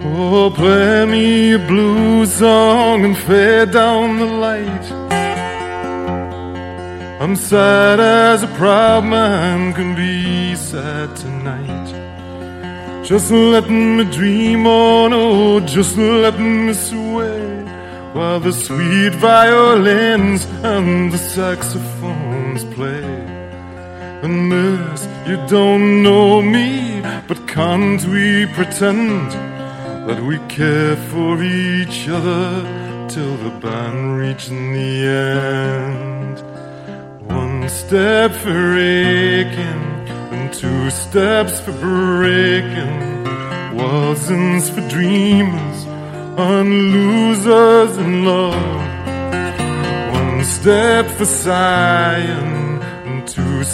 Oh, play me a blues song and fade down the light. I'm sad as a proud man can be sad tonight. Just let me dream on, oh, just let me sway, while the sweet violins and the saxophones play. And miss, you don't know me, but can't we pretend that we care for each other till the band reaching the end? One step for aching and two steps for breaking, waltzings for dreamers and losers in love. One step for sighing and two